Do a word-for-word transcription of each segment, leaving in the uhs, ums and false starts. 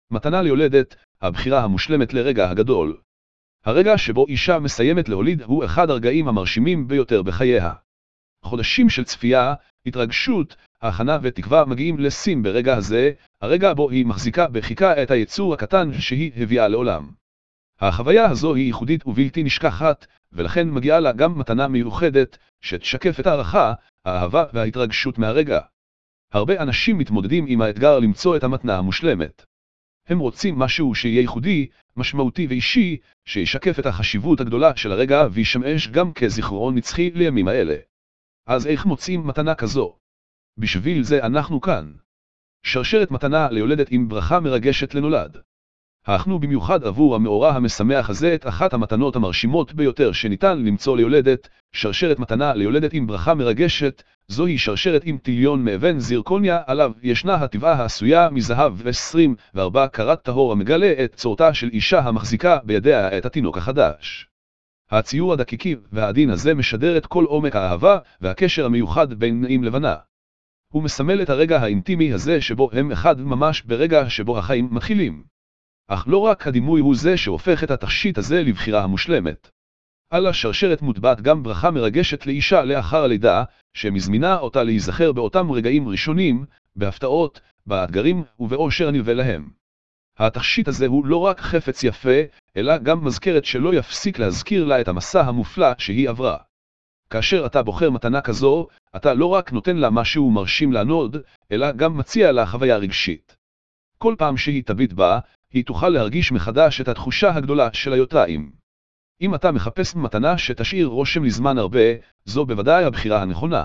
מתנה ליולדת, הבחירה המושלמת לרגע הגדול. הרגע שבו אישה מסיימת להוליד הוא אחד הרגעים המרשימים ביותר בחייה. חודשים של צפייה, התרגשות, ההכנה ותקווה מגיעים לסים ברגע הזה, הרגע בו היא מחזיקה בחיקה את היצור הקטן שהיא הביאה לעולם. החוויה הזו היא ייחודית ובלתי נשכחת, ולכן מגיעה לה גם מתנה מיוחדת, שתשקף את הערכה, האהבה וההתרגשות מהרגע. הרבה אנשים מתמודדים עם האתגר למצוא את המתנה המושלמת. הם רוצים משהו שיהיה ייחודי, משמעותי ואישי, שישקף את החשיבות הגדולה של הרגע וישמש גם כזיכרון נצחי לימים האלה. אז איך מוצאים מתנה כזו? בשביל זה אנחנו כאן. שרשרת מתנה ליולדת עם ברכה מרגשת לנולד. הכנו במיוחד עבור המאורע המשמח הזה את אחת המתנות המרשימות ביותר שניתן למצוא ליולדת, שרשרת מתנה ליולדת עם ברכה מרגשת. זוהי שרשרת עם טיליון מאבן זירקוניה, עליו ישנה הטבעה העשויה מזהב עשרים וארבע קרט טהור המגלה את צורתה של אישה המחזיקה בידיה את התינוק החדש. הציור הדקיקי והעדין הזה משדר את כל עומק האהבה והקשר המיוחד בין נעים לבנה. הוא מסמל את הרגע האינטימי הזה שבו הם אחד ממש ברגע שבו החיים מתחילים. אך לא רק הדימוי הוא זה שהופך את התכשיט הזה לבחירה המושלמת. על השרשרת מוטבעת גם ברכה מרגשת לאישה לאחר הלידה, שמזמינה אותה להיזכר באותם רגעים ראשונים, בהפתעות, באתגרים ובאושר הנלווה להם. התכשיט הזה הוא לא רק חפץ יפה, אלא גם מזכרת שלא יפסיק להזכיר לה את המסע המופלא שהיא עברה. כאשר אתה בוחר מתנה כזו, אתה לא רק נותן לה משהו מרשים לענוד, אלא גם מציע לה חוויה רגשית. כל פעם שהיא תביט בה, היא תוכל להרגיש מחדש את התחושה הגדולה של היותיים. אם אתה מחפש מתנה שתשאיר רושם לזמן הרבה, זו בוודאי הבחירה הנכונה.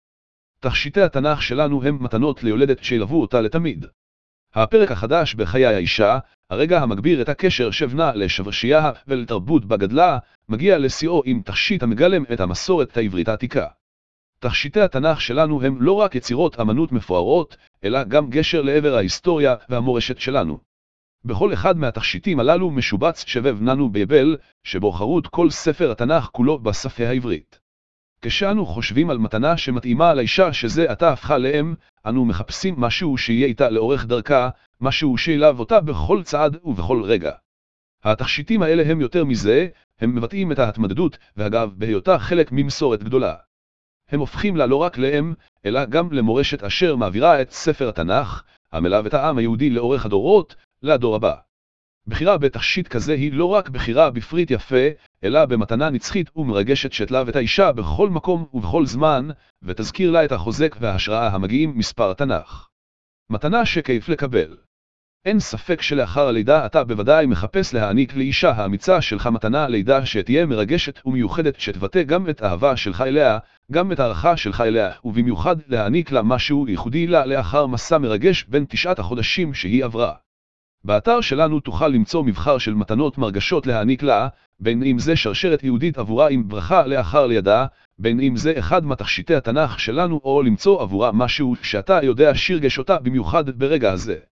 תכשיטי התנ"ך שלנו הם מתנות ליולדת שילוו אותה לתמיד. הפרק החדש בחיי האישה, הרגע המגביר את הקשר שבנה לשברשייה ולתרבות בגדלה, מגיע לשיאו עם תכשיט המגלם את המסורת העברית העתיקה. תכשיטי התנ"ך שלנו הם לא רק יצירות אמנות מפוארות, אלא גם גשר לעבר ההיסטוריה והמורשת שלנו. בכל אחד מהתכשיטים הללו משובץ שבב ננו בבל, שבו חרוט כל ספר התנ"ך כולו בשפה העברית. כשאנו חושבים על מתנה שמתאימה לאישה שזה עתה הפכה לאם, אנו מחפשים משהו שיהיה איתה לאורך דרכה, משהו שילב אותה בכל צעד ובכל רגע. התכשיטים האלה הם יותר מזה, הם מבטאים את ההתמודדות והגאווה בהיותה חלק ממסורת גדולה. הם הופכים לה לא רק לאם, אלא גם למורשת אשר מעבירה את ספר התנ"ך, המלווה את העם היהודי לאורך הדורות, לדור הבא. בחירה בתכשיט כזה היא לא רק בחירה בפריט יפה, אלא במתנה נצחית ומרגשת שתלווה את האישה בכל מקום ובכל זמן, ותזכיר לה את החוזק וההשראה המגיעים מספר התנ"ך. מתנה שכיף לקבל. אין ספק שלאחר הלידה אתה בוודאי מחפש להעניק לאישה האמיצה שלך מתנה לידה שתהיה מרגשת ומיוחדת שתבטא גם את האהבה שלך אליה, גם את הערכה שלך אליה, ובמיוחד להעניק לה משהו ייחודי לה לאחר מסע מרגש בין תשעת החודשים שהיא עברה. באתר שלנו תוכל למצוא מבחר של מתנות מרגשות להעניק לה, בין אם זה שרשרת יהודית עבורה עם ברכה לאחר לידה, בין אם זה אחד מתכשיטי התנ"ך שלנו או למצוא עבורה משהו שאתה יודע שירגש אותה במיוחד ברגע הזה.